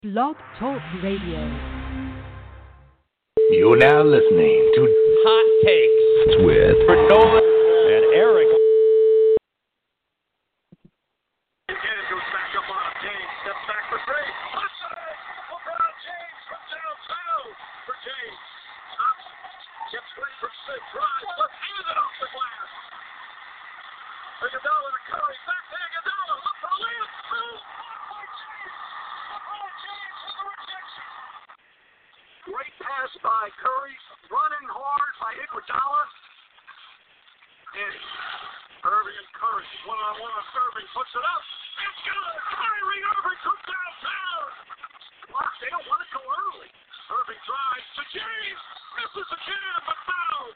Blog Talk Radio. You're now listening to Hot Takes with Nolan and Eric. Again, goes back up on a James, steps back for three. LeBron James from downtown for James. Gets free from six, drives, left-handed off the glass. Iguodala to Curry, back to Iguodala, look for a layup, through. LeBron James with a rejection. Great pass by Curry, running hard by Iguodala. And Irving and Curry, one-on-one on Irving, puts it up. It's good. Kyrie Irving from downtown. Block. They don't want to go early. Irving drives to James. Misses again, but fouled.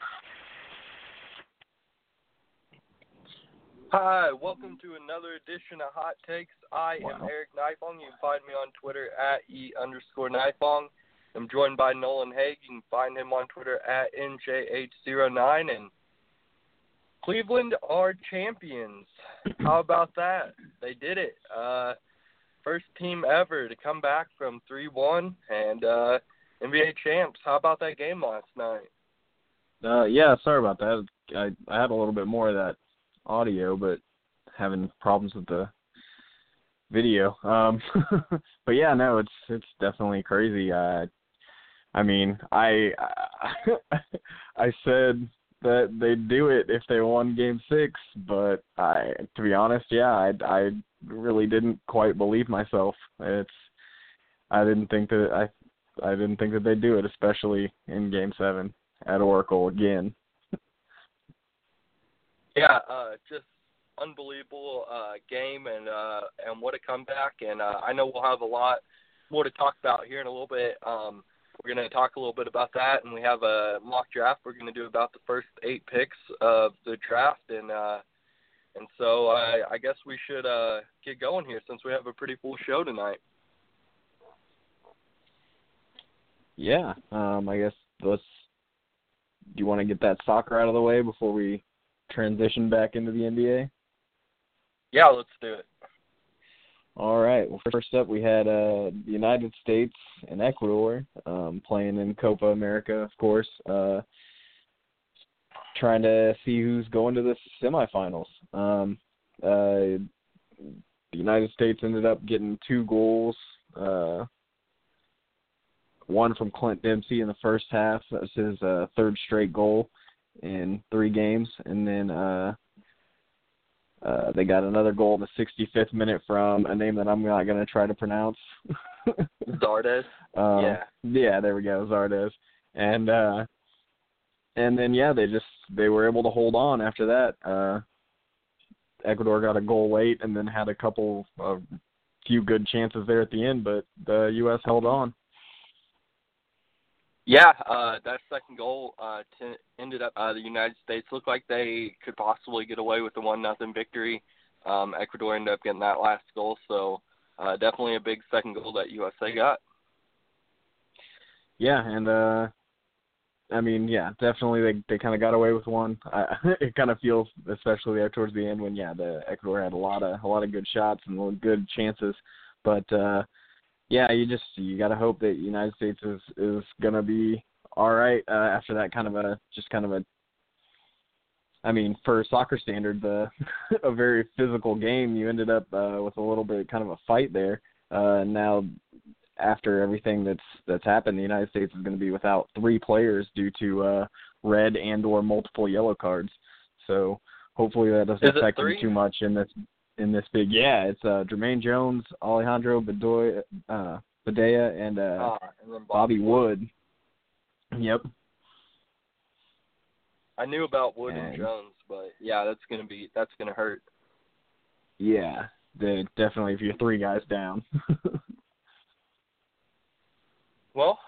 Hi, welcome to another edition of Hot Takes. I am Eric Nifong. You can find me on Twitter at @E_Nifong. I'm joined by Nolan Haig. You can find him on Twitter at NJH09. And Cleveland are champions. How about that? They did it. First team ever to come back from 3-1 and NBA champs. How about that game last night? Yeah, sorry about that. I had a little bit more of that audio, but having problems with the video. But yeah, no, it's definitely crazy. I mean, I said that they'd do it if they won Game 6, but to be honest, yeah, I really didn't quite believe myself. I didn't think that they'd do it, especially in Game 7 at Oracle again. Yeah, just unbelievable game and what a comeback. And I know we'll have a lot more to talk about here in a little bit. We're going to talk a little bit about that, and we have a mock draft we're going to do about the first 8 picks of the draft. And so I guess we should get going here since we have a pretty full show tonight. Yeah, I guess do you want to get that soccer out of the way before we transition back into the NBA? Yeah, let's do it. All right. Well, first up, we had the United States and Ecuador playing in Copa America, of course, trying to see who's going to the semifinals. The United States ended up getting 2 goals, one from Clint Dempsey in the first half. That was his third straight goal in 3 games. And then they got another goal in the 65th minute from a name that I'm not going to try to pronounce. Zardes. Yeah, there we go, Zardes. And then, yeah, they were able to hold on after that. Ecuador got a goal late and then had a few good chances there at the end, but the U.S. held on. Yeah, that second goal ended up the United States looked like they could possibly get away with the 1-0 victory. Ecuador ended up getting that last goal, so definitely a big second goal that USA got. Yeah, and I mean, yeah, definitely they kind of got away with one. It kind of feels, especially there towards the end, when the Ecuador had a lot of good shots and good chances, but. Yeah, you got to hope that the United States is going to be all right after that I mean, for soccer standards, a very physical game. You ended up with a little bit kind of a fight there. Now, after everything that's happened, the United States is going to be without 3 players due to red and/or multiple yellow cards. So hopefully that doesn't affect them too much in this big, it's Jermaine Jones, Alejandro Badea, and Bobby Wood. Yep. I knew about Wood and Jones, but yeah, that's gonna hurt. Yeah, definitely if you're 3 guys down. Well,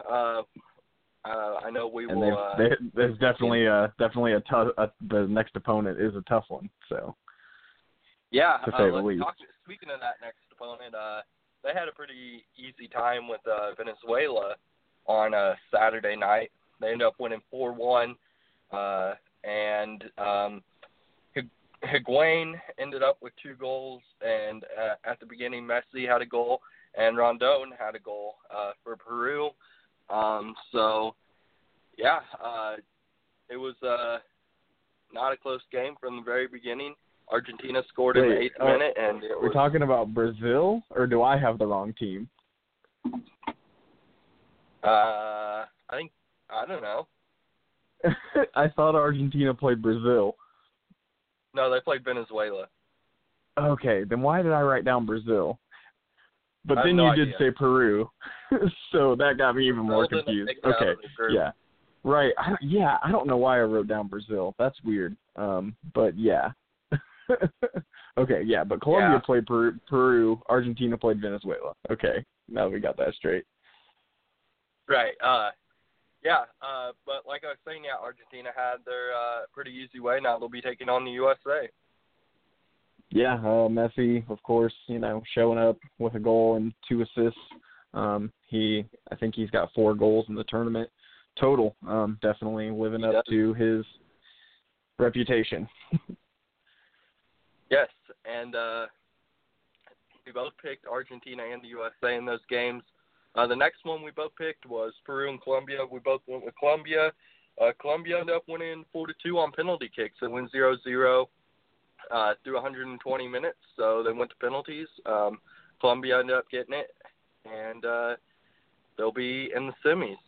I know we will. There's definitely a tough. The next opponent is a tough one, so. Yeah, to say the least. Speaking of that next opponent, they had a pretty easy time with Venezuela on Saturday night. They ended up winning 4-1, and Higuain ended up with 2 goals, and at the beginning Messi had a goal, and Rondon had a goal for Peru. It was not a close game from the very beginning. Argentina scored in the 8th minute, and we're talking about Brazil, or do I have the wrong team? I don't know. I thought Argentina played Brazil. No, they played Venezuela. Okay, then why did I write down Brazil? But then no you did say Peru, so that got me even more confused. Okay, yeah. Right, I don't know why I wrote down Brazil. That's weird, but yeah. Okay, yeah, but Colombia played Peru, Argentina played Venezuela. Okay, now we got that straight. Right, but like I was saying, Argentina had their pretty easy way. Now they'll be taking on the USA. Yeah, Messi, of course, showing up with a goal and 2 assists. I think he's got 4 goals in the tournament total. Definitely living up to his reputation. Yes, and we both picked Argentina and the USA in those games. The next one we both picked was Peru and Colombia. We both went with Colombia. Colombia ended up winning 4-2 on penalty kicks. It went 0-0 through 120 minutes, so they went to penalties. Colombia ended up getting it, and they'll be in the semis.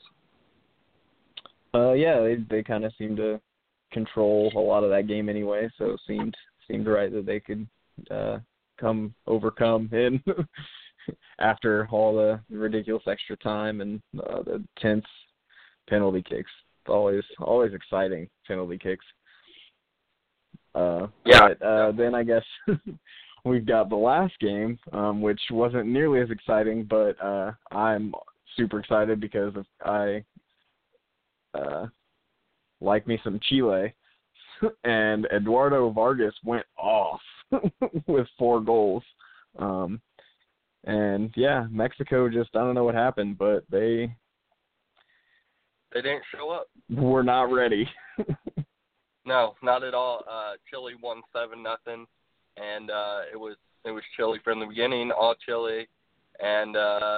They kind of seemed to control a lot of that game anyway, so it seemed right that they could overcome in after all the ridiculous extra time and the tense penalty kicks. It's always exciting, penalty kicks. Then I guess we've got the last game, which wasn't nearly as exciting, but I'm super excited because I like me some Chile, and Eduardo Vargas went off with 4 goals. Mexico just, I don't know what happened, but they didn't show up. We're not ready. No, not at all. Chile won 7-0, and it was Chile from the beginning, all Chile, and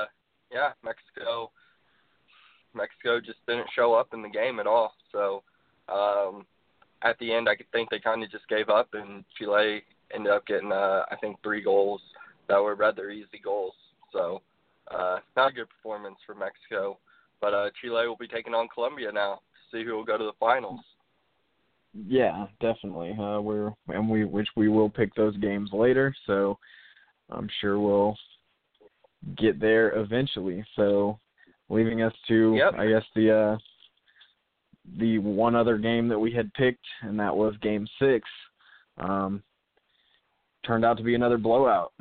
Mexico just didn't show up in the game at all. So at the end, I think they kind of just gave up, and Chile ended up getting, 3 goals that were rather easy goals. So not a good performance for Mexico. But Chile will be taking on Colombia now to see who will go to the finals. Yeah, definitely. Which we will pick those games later, so I'm sure we'll get there eventually. So leaving us to, I guess, the one other game that we had picked, and that was Game 6. Turned out to be another blowout,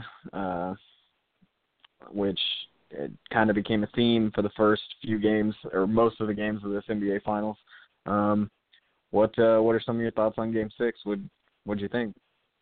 which it kind of became a theme for the first few games, or most of the games of this NBA Finals. What are some of your thoughts on Game 6? What'd you think?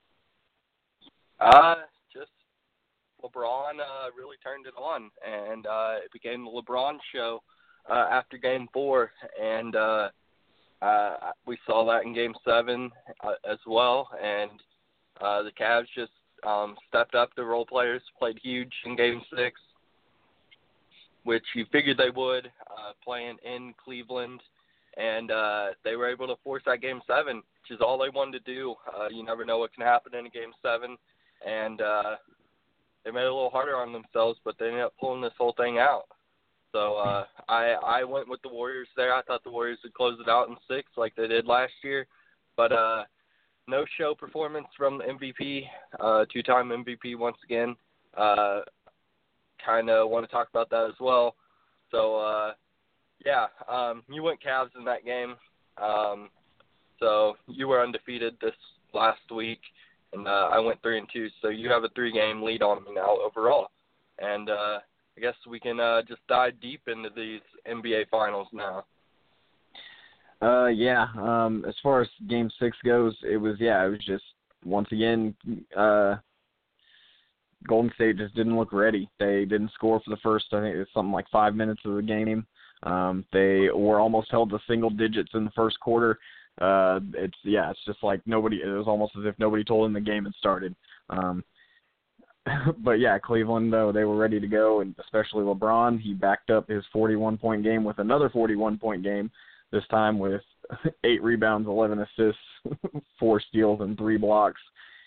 Just LeBron really turned it on, and it became the LeBron show after Game 4, and we saw that in Game 7 as well, and the Cavs just stepped up. The role players played huge in Game 6, which you figured they would, playing in Cleveland. And they were able to force that Game 7, which is all they wanted to do. You never know what can happen in a Game 7. And they made it a little harder on themselves, but they ended up pulling this whole thing out. So I went with the Warriors there. I thought the Warriors would close it out in 6 like they did last year. But no show performance from the MVP, 2-time MVP once again. Kind of want to talk about that as well. So, you went Cavs in that game. So you were undefeated this last week, and I went 3-2. So you have a 3-game lead on me now overall. And I guess we can just dive deep into these NBA Finals now. As far as Game 6 goes, it was just, once again, Golden State just didn't look ready. They didn't score for the first, I think it was something like 5 minutes of the game. They were almost held to single digits in the first quarter. It's just like nobody, it was almost as if nobody told them the game had started. but yeah, Cleveland, though, they were ready to go, and especially LeBron. He backed up his 41-point game with another 41-point game, this time with 8 rebounds, 11 assists, 4 steals, and 3 blocks.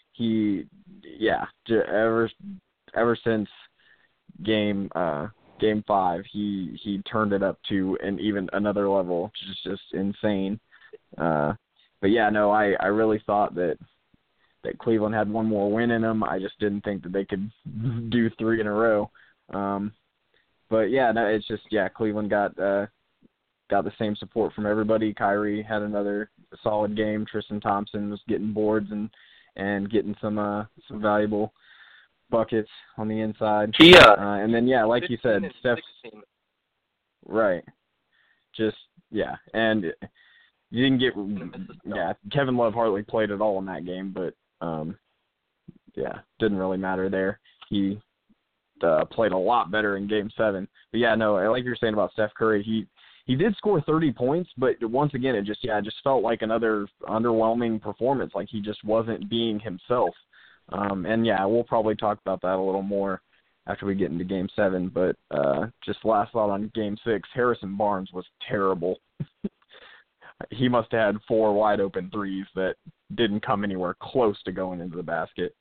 Ever since game 5, he turned it up to even another level, which is just insane. But yeah, no, I really thought that Cleveland had one more win in them. I just didn't think that they could do 3 in a row. But yeah, no, it's just, Cleveland got the same support from everybody. Kyrie had another solid game. Tristan Thompson was getting boards and getting some valuable buckets on the inside. And then, like you said, Steph. Right. Just, and you didn't get, Kevin Love hardly played at all in that game, but, didn't really matter there. He played a lot better in Game 7. But, like you're saying about Steph Curry, he did score 30 points, but once again, it just felt like another underwhelming performance, like he just wasn't being himself. We'll probably talk about that a little more after we get into Game 7, but just last thought on Game 6, Harrison Barnes was terrible. He must have had 4 wide-open threes that didn't come anywhere close to going into the basket.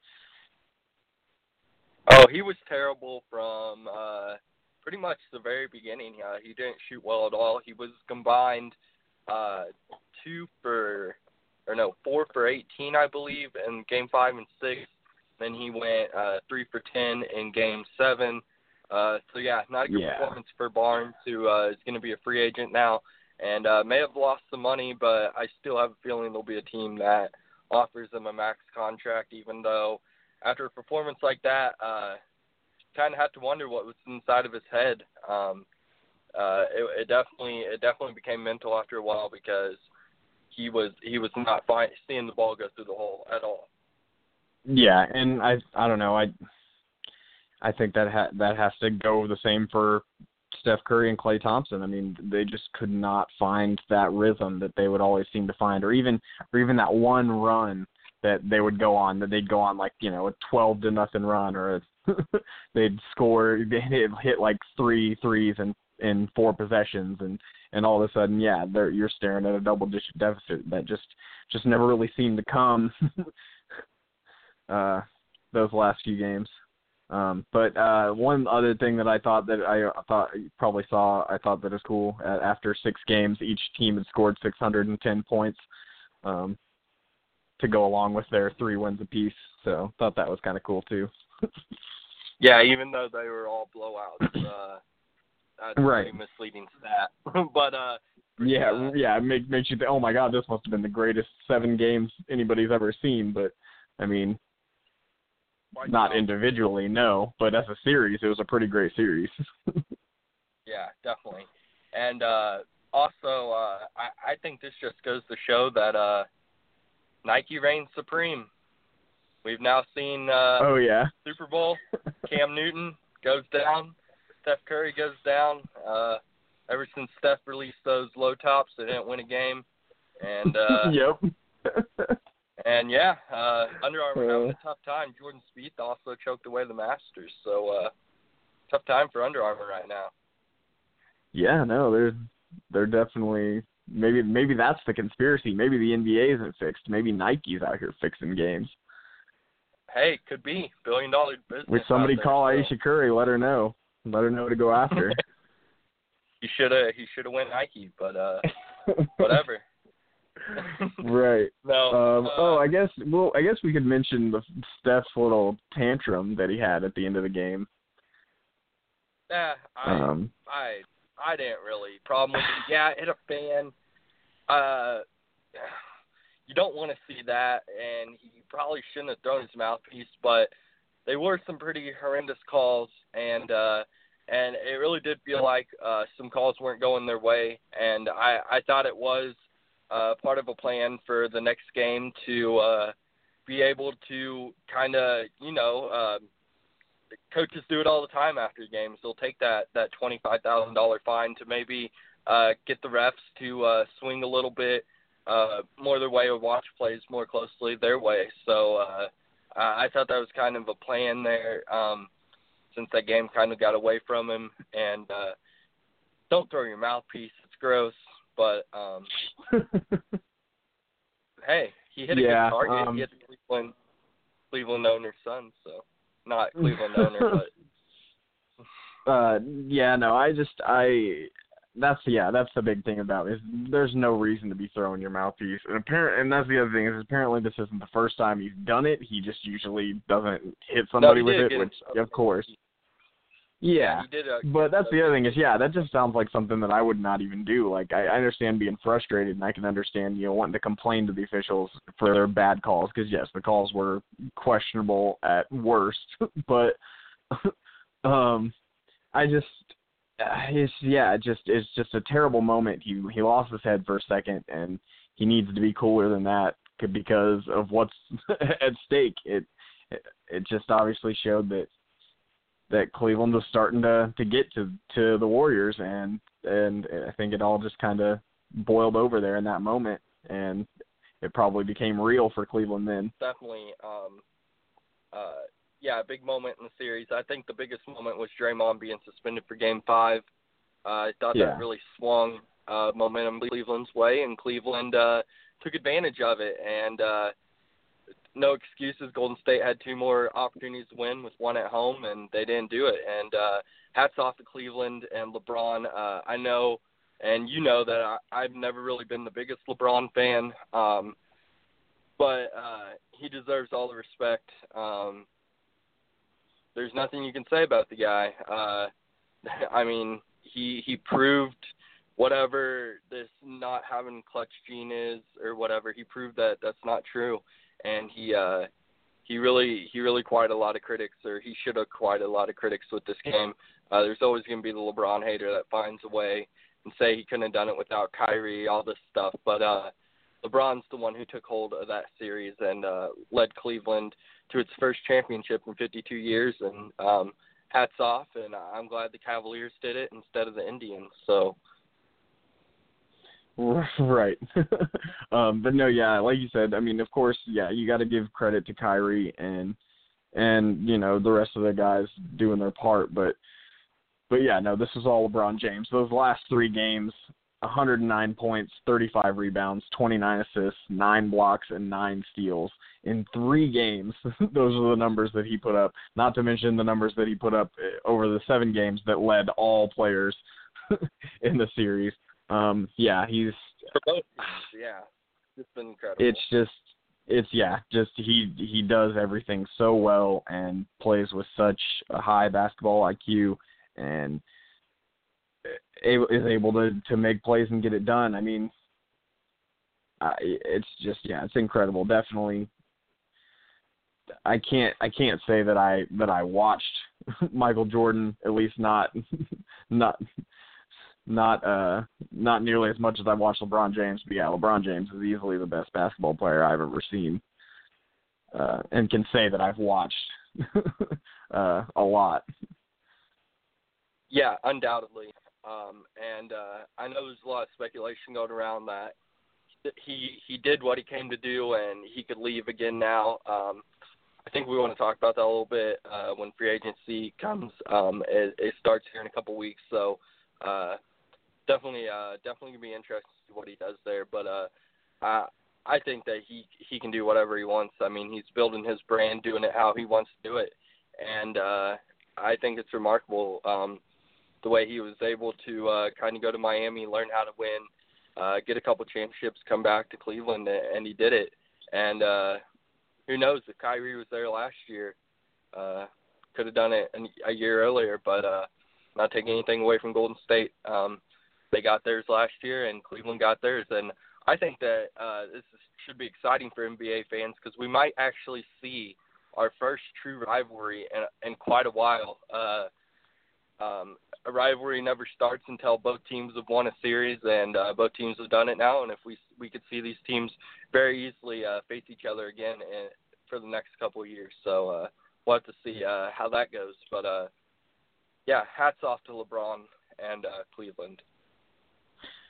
Oh, he was terrible from pretty much the very beginning. He didn't shoot well at all. He was combined 4 for 18, I believe, in Game 5 and 6. Then he went 3 for 10 in Game 7. Not a good performance for Barnes, who is going to be a free agent now. And may have lost some money, but I still have a feeling there'll be a team that offers him a max contract, even though after a performance like that, kind of had to wonder what was inside of his head. It definitely became mental after a while, because he was not seeing the ball go through the hole at all. Yeah, and I don't know. I think that has to go the same for Steph Curry and Klay Thompson. I mean, they just could not find that rhythm that they would always seem to find, or even that one run that they would go on, that they'd go on like, a 12-0 run, or they'd hit like 3 threes in 4 possessions, and all of a sudden, you're staring at a double-digit deficit that just never really seemed to come those last few games. But one other thing that I thought you probably saw, I thought that is cool. After 6 games, each team had scored 610 points to go along with their 3 wins apiece. So thought that was kind of cool too. Even though they were all blowouts, that's a right. pretty misleading stat. But it makes you think, oh my God, this must have been the greatest 7 games anybody's ever seen. But I mean, not individually, no, but as a series, it was a pretty great series. Yeah, definitely. And also, I think this just goes to show that Nike reigns supreme. We've now seen Super Bowl, Cam Newton goes down, Steph Curry goes down. Ever since Steph released those low tops, they didn't win a game. And yep. And Under Armour having a tough time. Jordan Spieth also choked away the Masters, so tough time for Under Armour right now. Yeah, no, they're definitely, maybe that's the conspiracy. Maybe the NBA isn't fixed. Maybe Nike's out here fixing games. Hey, could be $1 billion business. Would somebody call Ayesha Curry? Let her know to go after. He should have went Nike, but whatever. Right. No. I guess we could mention Steph's little tantrum that he had at the end of the game. Yeah, I didn't really problem with it. Yeah, hit a fan. You don't want to see that, and he probably shouldn't have thrown his mouthpiece, but they were some pretty horrendous calls, and it really did feel like some calls weren't going their way, and I thought it was part of a plan for the next game to be able to kind of, coaches do it all the time after games. They'll take that $25,000 fine to maybe get the refs to swing a little bit more their way or watch plays more closely their way. So I thought that was kind of a plan there, since that game kind of got away from him. And don't throw your mouthpiece; it's gross. But hey, he hit a good target. He hit the Cleveland owner's son, so not Cleveland owner, but. That's the big thing about it, is there's no reason to be throwing your mouthpiece. And that's the other thing, is apparently this isn't the first time he's done it. He just usually doesn't hit somebody with it, which, of course. Yeah, but that's the other thing is, that just sounds like something that I would not even do. Like, I understand being frustrated, and I can understand, wanting to complain to the officials for their bad calls, because, yes, the calls were questionable at worst, but it's just a terrible moment. He lost his head for a second, and he needs to be cooler than that because of what's at stake. It just obviously showed that Cleveland was starting to get to the Warriors, and I think it all just kind of boiled over there in that moment, and it probably became real for Cleveland then. Definitely. A big moment in the series. I think the biggest moment was Draymond being suspended for Game 5. I thought that really swung momentum Cleveland's way, and Cleveland took advantage of it. And no excuses. Golden State had 2 more opportunities to win with 1 at home, and they didn't do it. And hats off to Cleveland and LeBron. I know, and you know, that I've never really been the biggest LeBron fan, but he deserves all the respect. There's nothing you can say about the guy. I mean, he proved whatever this not having clutch gene is or whatever. He proved that that's not true, and he really quieted a lot of critics, or he should have quieted a lot of critics with this game. There's always going to be the LeBron hater that finds a way and say he couldn't have done it without Kyrie, all this stuff. But LeBron's the one who took hold of that series and led Cleveland to its first championship in 52 years, and hats off, and I'm glad the Cavaliers did it instead of the Indians. So, right. But no, like you said, I mean, of course, you got to give credit to Kyrie and the rest of the guys doing their part, but this was all LeBron James. Those last 3 games, 109 points, 35 rebounds, 29 assists, 9 blocks, and 9 steals in 3 games. Those are the numbers that he put up, not to mention the numbers that he put up over the 7 games that led all players in the series. He's for both teams, it's been incredible. He does everything so well and plays with such a high basketball IQ, and is able to make plays and get it done. I mean, it's incredible. Definitely, I can't say that I watched Michael Jordan, at least not nearly as much as I watched LeBron James. But LeBron James is easily the best basketball player I've ever seen, and can say that I've watched a lot. Yeah, undoubtedly. And I know there's a lot of speculation going around that he did what he came to do and he could leave again now. I think we want to talk about that a little bit when free agency comes. It starts here in a couple weeks, so definitely gonna be interesting to see what he does there. But I think that he can do whatever he wants. I mean, he's building his brand, doing it how he wants to do it, and I think it's remarkable. The way he was able to kind of go to Miami, learn how to win, get a couple championships, come back to Cleveland, and he did it. And who knows, if Kyrie was there last year, could have done it a year earlier, but not taking anything away from Golden State. They got theirs last year, and Cleveland got theirs. And I think that should be exciting for NBA fans because we might actually see our first true rivalry in quite a while. A rivalry never starts until both teams have won a series, and both teams have done it now. And if we could see these teams very easily face each other again for the next couple of years. So we'll have to see how that goes. But, hats off to LeBron and Cleveland.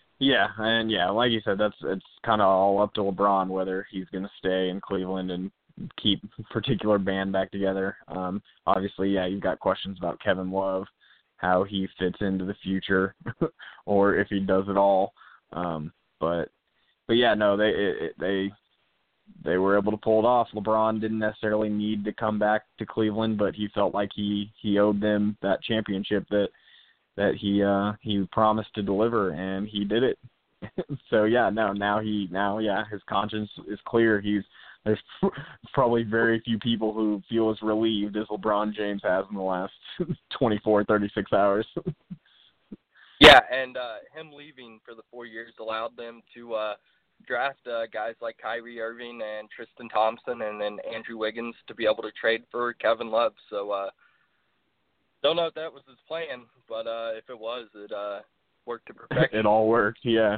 Yeah, and like you said, it's kind of all up to LeBron whether he's going to stay in Cleveland and keep particular band back together. Obviously, yeah, you've got questions about Kevin Love, how he fits into the future, or if he does it all. But yeah, no, they were able to pull it off. LeBron didn't necessarily need to come back to Cleveland, but he felt like he owed them that championship that he promised to deliver, and he did it. So yeah, now his conscience is clear. There's probably very few people who feel as relieved as LeBron James has in the last 24, 36 hours. Yeah, and him leaving for the 4 years allowed them to draft guys like Kyrie Irving and Tristan Thompson and then Andrew Wiggins to be able to trade for Kevin Love. So don't know if that was his plan, but if it was, it worked to perfection. It all worked, yeah.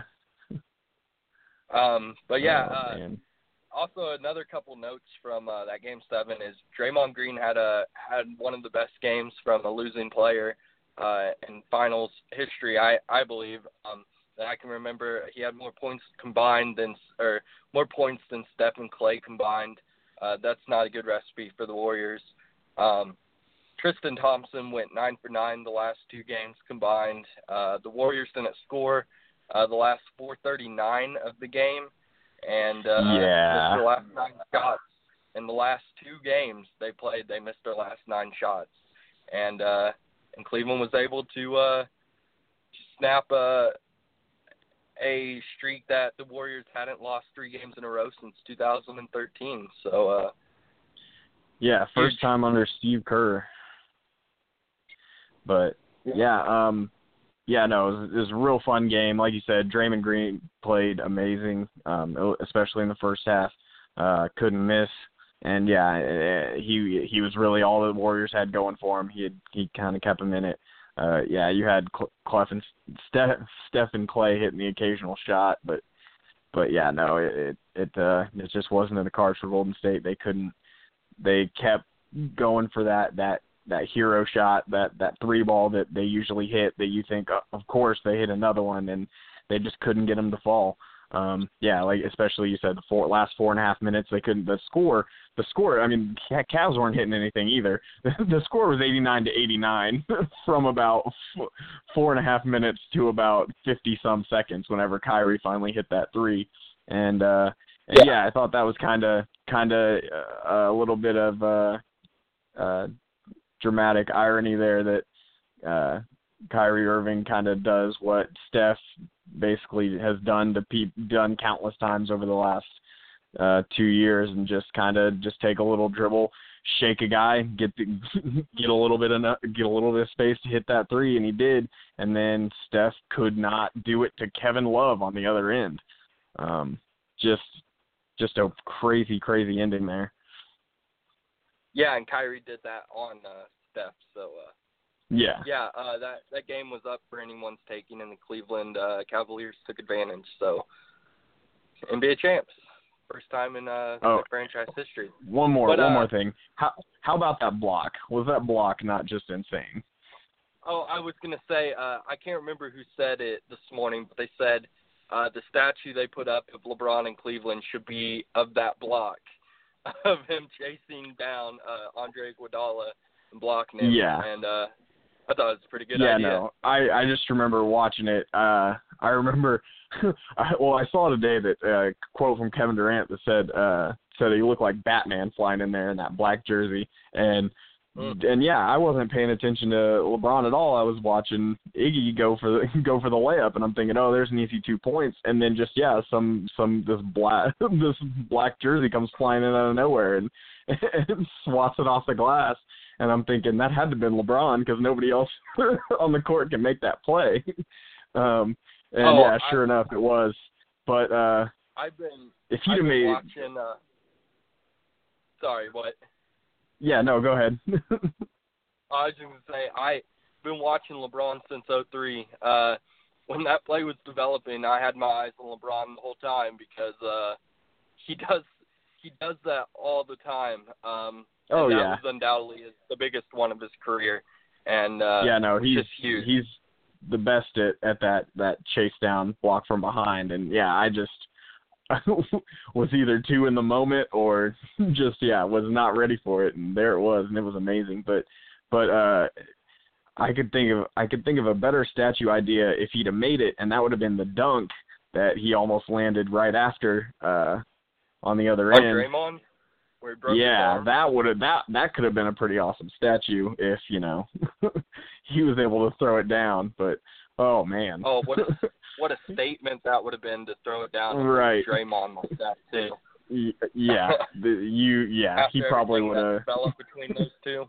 But yeah, also another couple notes from that Game 7 is Draymond Green had one of the best games from a losing player in finals history, I believe, that I can remember. He had more points than Steph and Clay combined. That's not a good recipe for the Warriors. Tristan Thompson went 9 for 9 the last 2 games combined. The Warriors didn't score the last 4:39 of the game, and missed their last 9 shots. In the last 2 games they played, they missed their last 9 shots, and Cleveland was able to snap a streak that the Warriors hadn't lost 3 games in a row since 2013. So first time under Steve Kerr. But it was a real fun game. Like you said, Draymond Green played amazing, especially in the first half. Couldn't miss, and he was really all the Warriors had going for him. He kind of kept them in it. You had Steph and Clay hitting the occasional shot, but it just wasn't in the cards for Golden State. They kept going for that hero shot, that 3 ball that they usually hit, that you think, of course, they hit another one, and they just couldn't get them to fall. Especially you said the last 4.5 minutes, they couldn't. The score. I mean, Cavs weren't hitting anything either. The score was 89-89 from about 4.5 minutes to about 50-some seconds whenever Kyrie finally hit that 3. I thought that was kind of a little bit of dramatic irony there that Kyrie Irving kind of does what Steph basically has done countless times over the last 2 years, and just take a little dribble, shake a guy, get a little bit of space to hit that 3, and he did. And then Steph could not do it to Kevin Love on the other end. Just a crazy ending there. Yeah, and Kyrie did that on Steph. So that game was up for anyone's taking, and the Cleveland Cavaliers took advantage. So NBA champs, first time in franchise history. One more thing. How about that block? Was that block not just insane? Oh, I was gonna say I can't remember who said it this morning, but they said the statue they put up of LeBron in Cleveland should be of that block of him chasing down Andre Iguodala and blocking him. Yeah. And I thought it was a pretty good idea. Yeah, no. I just remember watching it. I remember I saw today that a quote from Kevin Durant that said he looked like Batman flying in there in that black jersey. And I wasn't paying attention to LeBron at all. I was watching Iggy go for the layup, and I'm thinking, oh, there's an easy 2 points. And then this black jersey comes flying in out of nowhere and swats it off the glass. And I'm thinking that had to have been LeBron, because nobody else on the court can make that play. Sure enough, it was. But I've been made watching. Sorry, what? Yeah, no, go ahead. I was just going to say, I've been watching LeBron since 2003. When that play was developing, I had my eyes on LeBron the whole time, because he does that all the time. That was undoubtedly the biggest one of his career. And he's just huge. He's the best at that chase down block from behind. And was either too in the moment or just was not ready for it, and there it was, and it was amazing. But I could think of a better statue idea if he'd have made it, and that would have been the dunk that he almost landed right after on the other end. Draymond, where he broke his arm. that could have been a pretty awesome statue if he was able to throw it down. But oh man, what a statement that would have been to throw it down right. Draymond like that too. Yeah, he probably would have fell up between those two.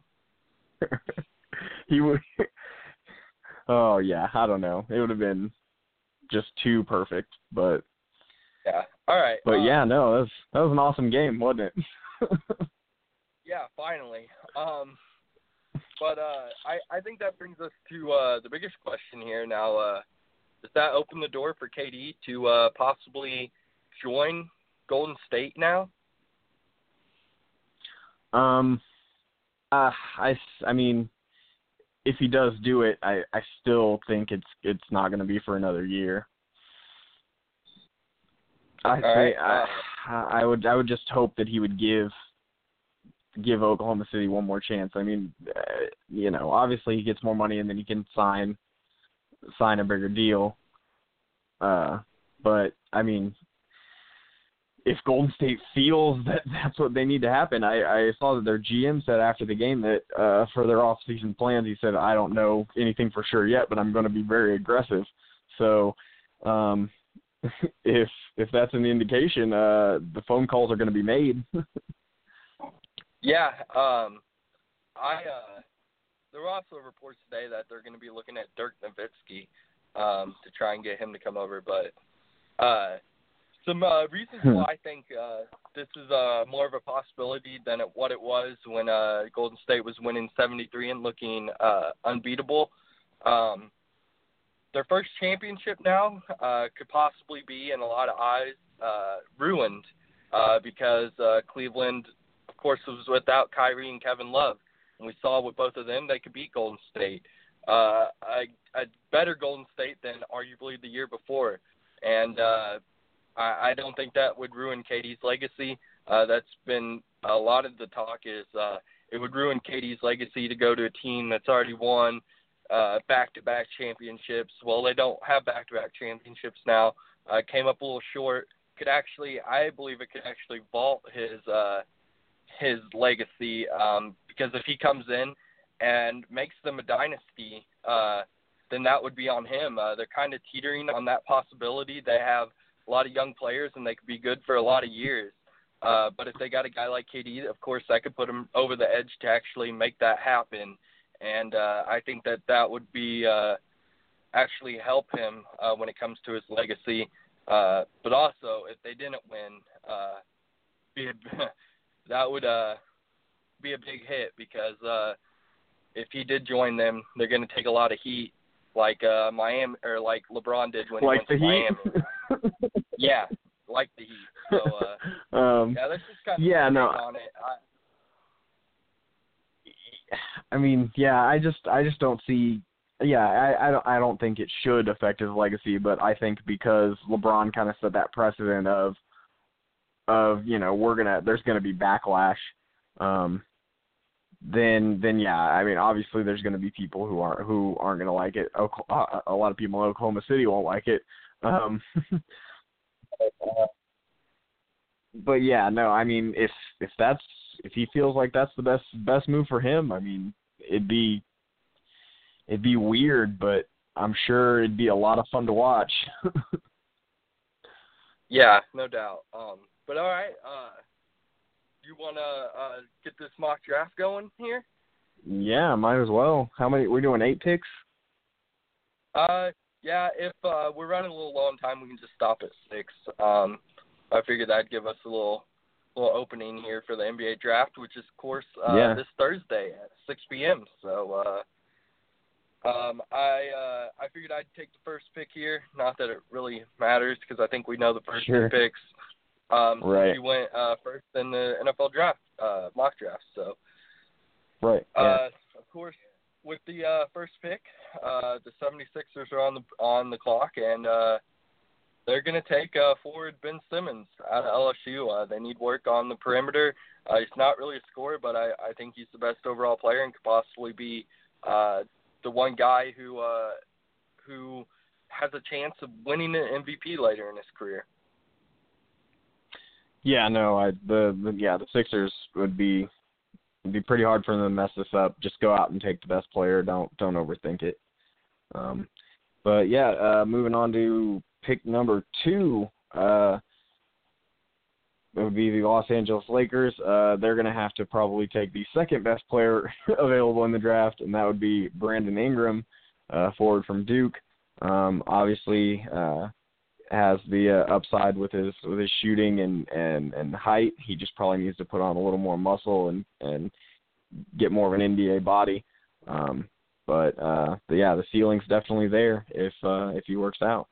He would. Oh yeah, I don't know. It would have been just too perfect, but yeah. All right. But that was an awesome game, wasn't it? Yeah, finally. But I think that brings us to the biggest question here. Now, does that open the door for KD to possibly join Golden State now? I mean, if he does do it, I still think it's not going to be for another year. I would just hope that he would give Oklahoma City one more chance. I mean, obviously he gets more money and then he can sign a bigger deal. But I mean, if Golden State feels that that's what they need to happen, I saw that their GM said after the game that for their off-season plans, he said, I don't know anything for sure yet, but I'm going to be very aggressive. So if that's an indication, the phone calls are going to be made. Yeah. There were also reports today that they're going to be looking at Dirk Nowitzki to try and get him to come over, but some reasons why I think this is more of a possibility than what it was when Golden State was winning 73 and looking unbeatable. Their first championship now could possibly be, in a lot of eyes, ruined because Cleveland, of course, was without Kyrie and Kevin Love. And we saw with both of them, they could beat Golden State. A better Golden State than arguably the year before. And I don't think that would ruin KD's legacy. That's been a lot of the talk is it would ruin KD's legacy to go to a team that's already won back-to-back championships. Well, they don't have back-to-back championships now. Came up a little short. I believe it could actually vault his legacy because if he comes in and makes them a dynasty, then that would be on him. They're kind of teetering on that possibility. They have a lot of young players, and they could be good for a lot of years. But if they got a guy like KD, of course, that could put him over the edge to actually make that happen. And I think that would be actually help him when it comes to his legacy. But also, if they didn't win, that would be a big hit because if he did join them, they're going to take a lot of heat, like Miami or like LeBron did when he went to Miami. Yeah, like the Heat. So that's just kind of on it. I mean, I just don't see. I don't think it should affect his legacy, but I think because LeBron kind of set that precedent of there's gonna be backlash. Then I mean, obviously there's gonna be people who aren't gonna like it. A lot of people in Oklahoma City won't like it. But I mean, if he feels like that's the best move for him, I mean, it'd be weird, but I'm sure it'd be a lot of fun to watch. Yeah, no doubt. But all right, you want to get this mock draft going here? Yeah, might as well. How many? We're doing 8 picks? Yeah, if we're running a little low on time, we can just stop at 6. I figured that'd give us a little opening here for the NBA draft, which is, of course, this Thursday at 6 p.m. So I figured I'd take the first pick here. Not that it really matters because I think we know the first 2 picks. Right. You went first in the NFL draft, mock draft. So, right. Yeah. Of course, with the first pick, the 76ers are on the clock, and they're going to take forward Ben Simmons out of LSU. They need work on the perimeter. He's not really a scorer, but I think he's the best overall player and could possibly be the one guy who has a chance of winning an MVP later in his career. Yeah, no, the Sixers would be pretty hard for them to mess this up. Just go out and take the best player. Don't overthink it. But yeah, moving on to pick number 2. It would be the Los Angeles Lakers. They're going to have to probably take the second best player available in the draft, and that would be Brandon Ingram, forward from Duke. Obviously, has the upside with his shooting and height. He just probably needs to put on a little more muscle and get more of an NBA body. But yeah, the ceiling's definitely there if he works out.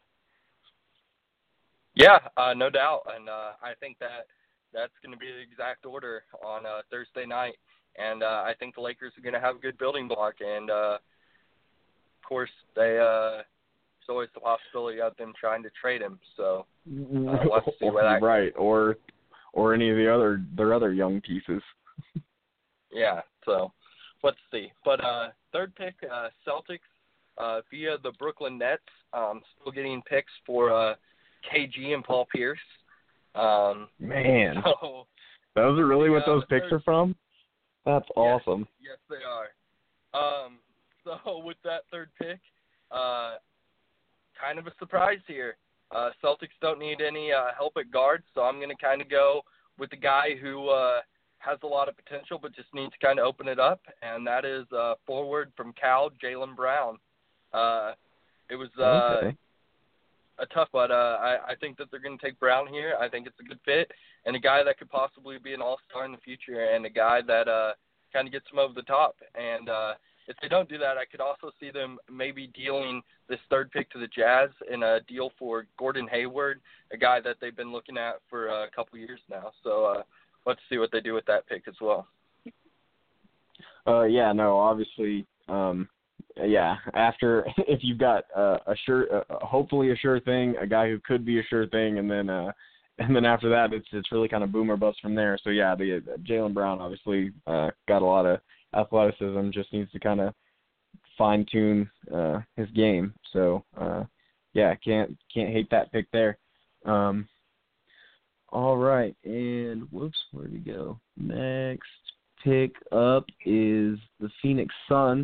Yeah, no doubt, and I think that's going to be the exact order on Thursday night, and I think the Lakers are going to have a good building block, and of course there's always the possibility of them trying to trade him. So let's see where that right, or any of their other young pieces. Yeah, so let's see. But third pick, Celtics via the Brooklyn Nets, still getting picks for KG and Paul Pierce. Man, so, those are really what those picks are from? That's awesome. Yes, they are. So with that third pick, kind of a surprise here. Celtics don't need any help at guard, so I'm going to kind of go with the guy who has a lot of potential but just needs to kind of open it up, and that is forward from Cal, Jaylen Brown. It was okay. a tough, but I think that they're going to take Brown here. I think it's a good fit, and a guy that could possibly be an all-star in the future, and a guy that kind of gets them over the top. And if they don't do that, I could also see them maybe dealing this third pick to the Jazz in a deal for Gordon Hayward, a guy that they've been looking at for a couple years now. So let's see what they do with that pick as well. Yeah, no, obviously, yeah, after if you've got hopefully a sure thing, a guy who could be a sure thing, and then after that it's really kind of boom or bust from there. So yeah, the Jaylen Brown obviously got a lot of athleticism, just needs to kind of fine tune his game. So yeah, can't hate that pick there. All right, and whoops, where'd we go? Next pick up is the Phoenix Suns.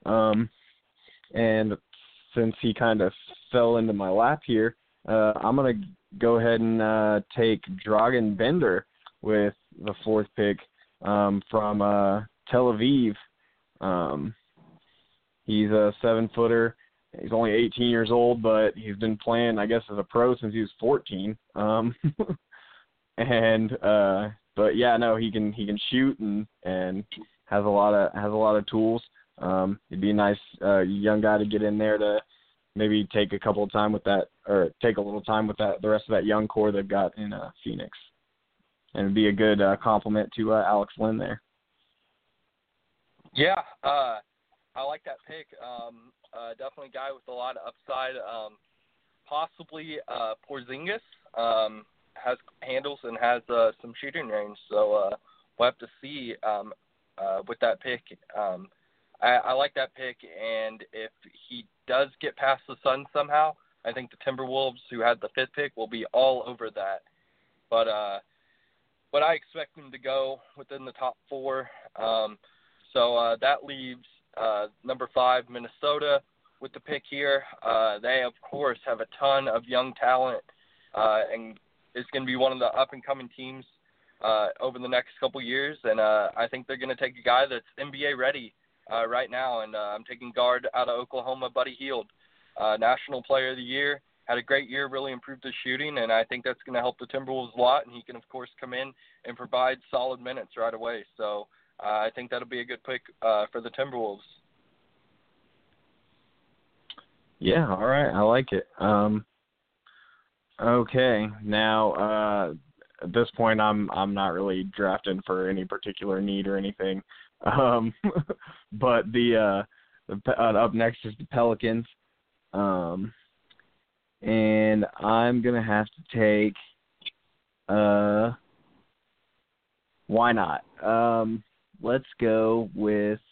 And since he kind of fell into my lap here, I'm going to go ahead and take Dragan Bender with the fourth pick from Tel Aviv. He's a 7-footer. He's only 18 years old, but he's been playing, I guess, as a pro since he was 14. But yeah, no, he can shoot and has a lot of tools. It'd be a nice young guy to get in there to maybe take a little time with that, the rest of that young core they've got in Phoenix, and it'd be a good compliment to Alex Len there. Yeah, I like that pick. Definitely a guy with a lot of upside. Possibly Porzingis has handles and has some shooting range, so we'll have to see with that pick. I like that pick, and if he does get past the Suns somehow, I think the Timberwolves, who had the fifth pick, will be all over that. But I expect them to go within the top 4. So that leaves number 5, Minnesota, with the pick here. They, of course, have a ton of young talent, and it's going to be one of the up-and-coming teams over the next couple years. And I think they're going to take a guy that's NBA ready right now. And I'm taking guard out of Oklahoma, Buddy Hield, National Player of the Year. Had a great year, really improved his shooting, and I think that's going to help the Timberwolves a lot. And he can, of course, come in and provide solid minutes right away. So I think that'll be a good pick for the Timberwolves. Yeah, all right, I like it. Okay, now at this point, I'm not really drafting for any particular need or anything, but the up next is the Pelicans, and and I'm going to have to take why not? Let's go with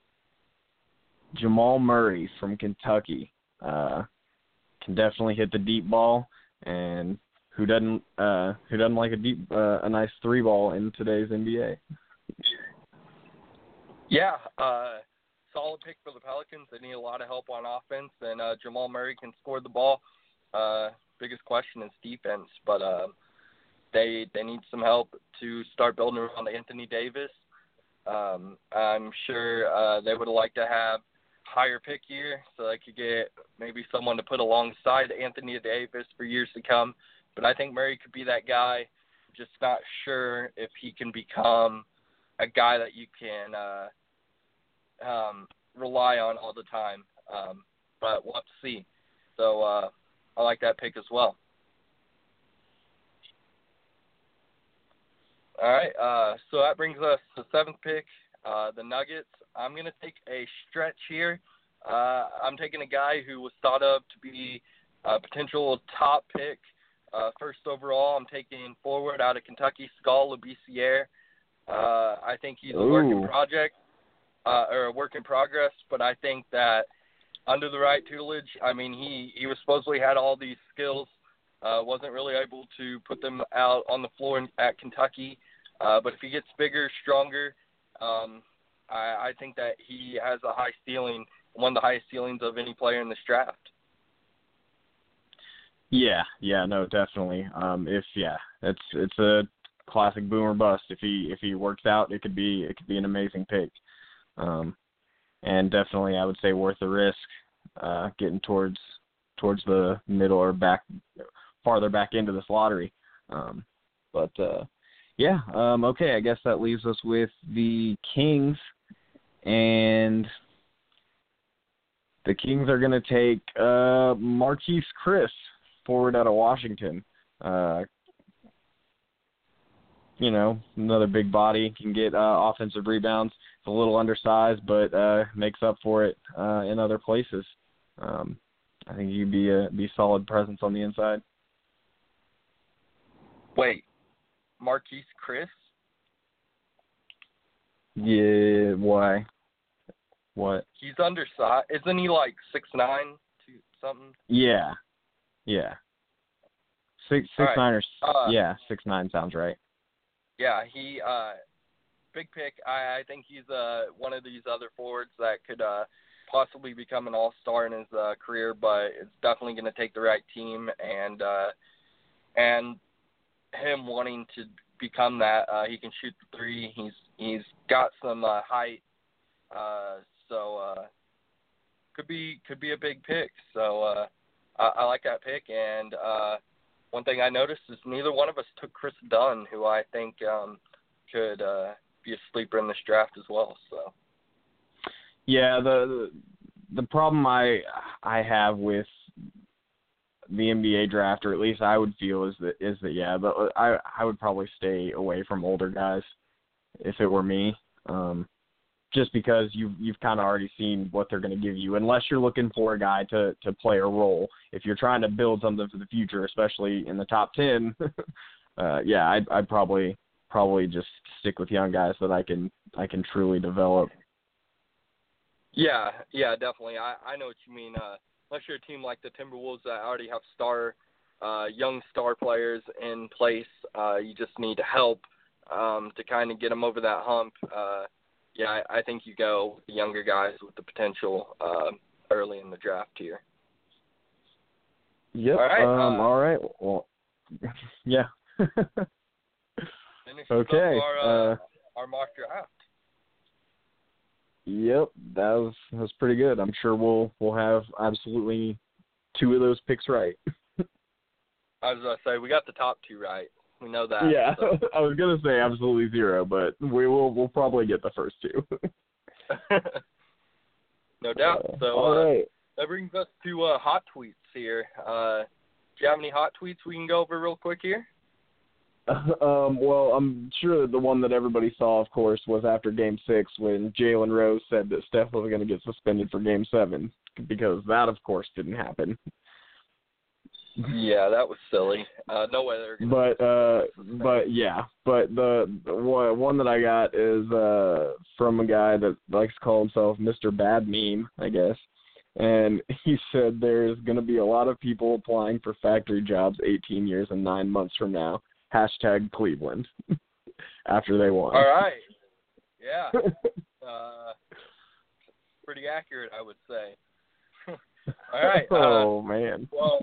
Jamal Murray from Kentucky. Can definitely hit the deep ball, and who doesn't like a nice three ball in today's NBA? Yeah, solid pick for the Pelicans. They need a lot of help on offense, and Jamal Murray can score the ball. Biggest question is defense, but they need some help to start building around Anthony Davis. I'm sure they would like to have higher pick year so they could get maybe someone to put alongside Anthony Davis for years to come. But I think Murray could be that guy. Just not sure if he can become a guy that you can rely on all the time. But we'll have to see. So I like that pick as well. All right, so that brings us to the 7th pick, the Nuggets. I'm going to take a stretch here. I'm taking a guy who was thought of to be a potential top pick. First overall, I'm taking forward out of Kentucky, Skal Labissiere. I think he's a work in progress, but I think that under the right tutelage, I mean, he was supposedly had all these skills, wasn't really able to put them out on the floor at Kentucky. But if he gets bigger, stronger, I think that he has a high ceiling, one of the highest ceilings of any player in this draft. Yeah, no, definitely. It's a classic boom or bust. If he works out, it could be an amazing pick. And definitely, I would say worth the risk. Getting towards the middle or farther back into this lottery. Okay, I guess that leaves us with the Kings, and the Kings are going to take Marquise Chriss, forward out of Washington. Another big body, can get offensive rebounds. It's a little undersized, but makes up for it in other places. I think he'd be a solid presence on the inside. Wait, Marquise Chriss? Yeah, why? What? He's undersized. Isn't he like 6'9", something? Yeah. 6'9" right. or 6'9" sounds right. Yeah, he big pick. I think he's one of these other forwards that could possibly become an all-star in his career, but it's definitely going to take the right team and him wanting to become that. He can shoot the three. He's got some height, so could be a big pick. So I like that pick. And one thing I noticed is neither one of us took Chris Dunn, who I think could be a sleeper in this draft as well. So yeah, the problem I have with the NBA draft, or at least I would feel, is that I would probably stay away from older guys if it were me, just because you've kind of already seen what they're going to give you, unless you're looking for a guy to play a role. If you're trying to build something for the future, especially in the top 10, I'd probably just stick with young guys that I can truly develop. Yeah, definitely. I know what you mean. Unless you're a team like the Timberwolves that already have young star players in place, you just need help to kind of get them over that hump. I think you go with the younger guys with the potential early in the draft here. Yep. All right. Well, yeah. Okay. Our mock draft. Yep, that was pretty good. I'm sure we'll have absolutely 2 of those picks right. I was going to say, we got the top 2 right. We know that. Yeah, so. I was going to say absolutely 0, but we'll probably get the first 2. No doubt. So all right. That brings us to hot tweets here. Do you have any hot tweets we can go over real quick here? Well, I'm sure the one that everybody saw, of course, was after Game 6 when Jalen Rose said that Steph was going to get suspended for Game 7, because that, of course, didn't happen. Yeah, that was silly. No way they're gonna. But the one that I got is from a guy that likes to call himself Mr. Bad Meme, I guess. And he said there's going to be a lot of people applying for factory jobs 18 years and 9 months from now. # Cleveland. After they won. All right. Yeah. Pretty accurate, I would say. All right. Oh man. Well,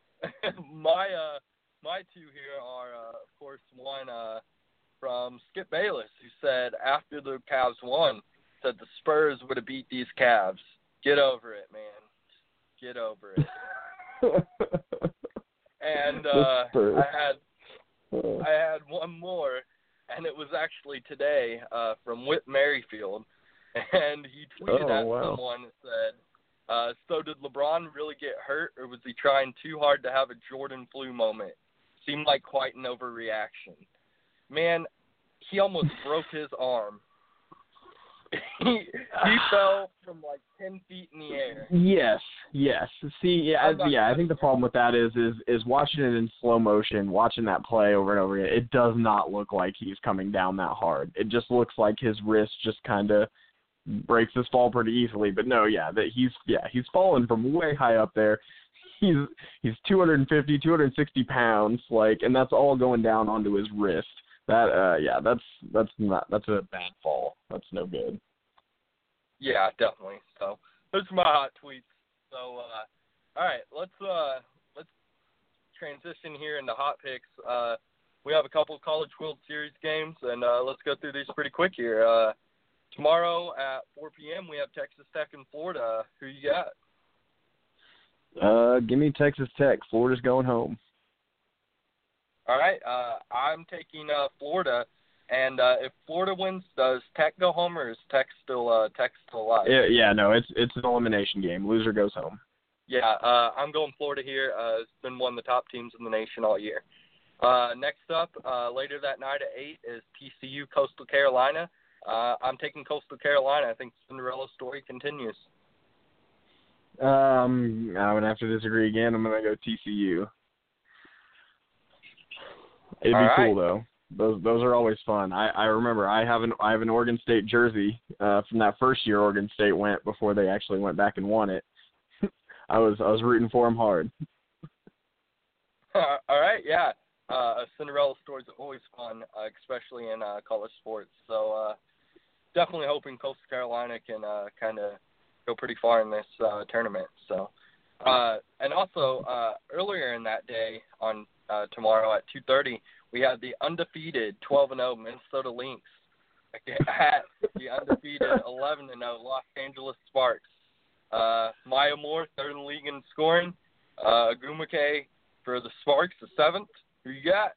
my two here are, of course, one from Skip Bayless, who said after the Cavs won, said the Spurs would have beat these Cavs. Get over it, man. Get over it. And I had one more, and it was actually today from Whit Merrifield, and he tweeted at someone and said, so did LeBron really get hurt, or was he trying too hard to have a Jordan flu moment? Seemed like quite an overreaction. Man, he almost broke his arm. He fell from like 10 feet in the air. Yes. See, I think the problem with that is watching it in slow motion, watching that play over and over again. It does not look like he's coming down that hard. It just looks like his wrist just kind of breaks his fall pretty easily. But no, he's fallen from way high up there. He's 250, 260 pounds, and that's all going down onto his wrist. That's a bad fall. That's no good. Yeah, definitely. So those are my hot tweets. So all right, let's transition here into hot picks. We have a couple of College World Series games, and let's go through these pretty quick here. Tomorrow at 4 p.m. we have Texas Tech and Florida. Who you got? Give me Texas Tech. Florida's going home. All right, I'm taking Florida, and if Florida wins, does Tech go home, or is Tech still alive? No, it's an elimination game. Loser goes home. Yeah, I'm going Florida here. It's been one of the top teams in the nation all year. Next up, later that night at 8 is TCU Coastal Carolina. I'm taking Coastal Carolina. I think Cinderella story continues. I'm gonna have to disagree again. I'm gonna go TCU. It'd be cool though. Those are always fun. I remember I have an Oregon State jersey from that first year Oregon State went before they actually went back and won it. I was rooting for them hard. All right, yeah. Cinderella stories are always fun, especially in college sports. So definitely hoping Coastal Carolina can kind of go pretty far in this tournament. So and also earlier in that day on tomorrow at 2:30, we have the undefeated 12-0 Minnesota Lynx at the undefeated 11-0 Los Angeles Sparks. Maya Moore, third in the league in scoring. Agumake for the Sparks, the seventh. Who you got?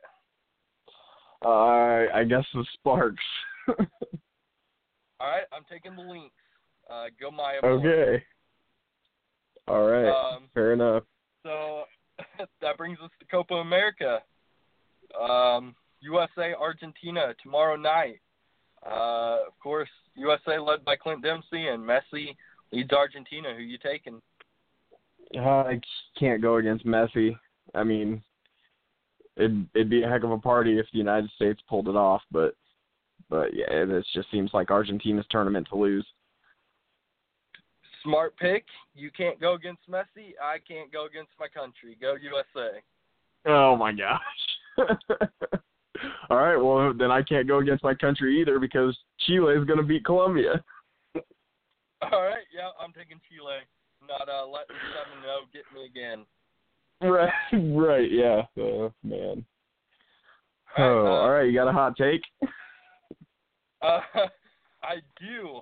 I guess the Sparks. All right, I'm taking the Lynx. Go Maya Moore. Okay. All right. Fair enough. So that brings us to Copa America. USA, Argentina tomorrow night. Of course, USA led by Clint Dempsey, and Messi leads Argentina. Who you taking? I can't go against Messi. I mean, it'd be a heck of a party if the United States pulled it off, but yeah, it just seems like Argentina's tournament to lose. Smart pick. You can't go against Messi. I can't go against my country. Go USA. Oh, my gosh. All right, well, then I can't go against my country either because Chile is going to beat Colombia. All right, yeah, I'm taking Chile. Not letting 7-0 get me again. Right, yeah. Man. All right, you got a hot take? I do.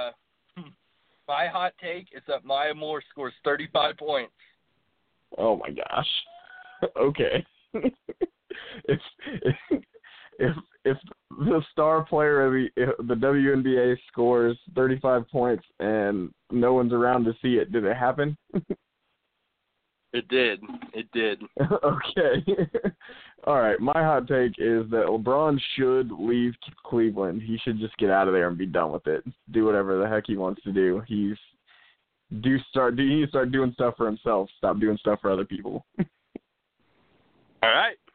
My hot take is that Maya Moore scores 35 points. Oh my gosh. Okay. if the star player of the WNBA scores 35 points and no one's around to see it, did it happen? It did. Okay. All right. My hot take is that LeBron should leave Cleveland. He should just get out of there and be done with it. Do whatever the heck he wants to do. He needs to start doing stuff for himself. Stop doing stuff for other people. All right.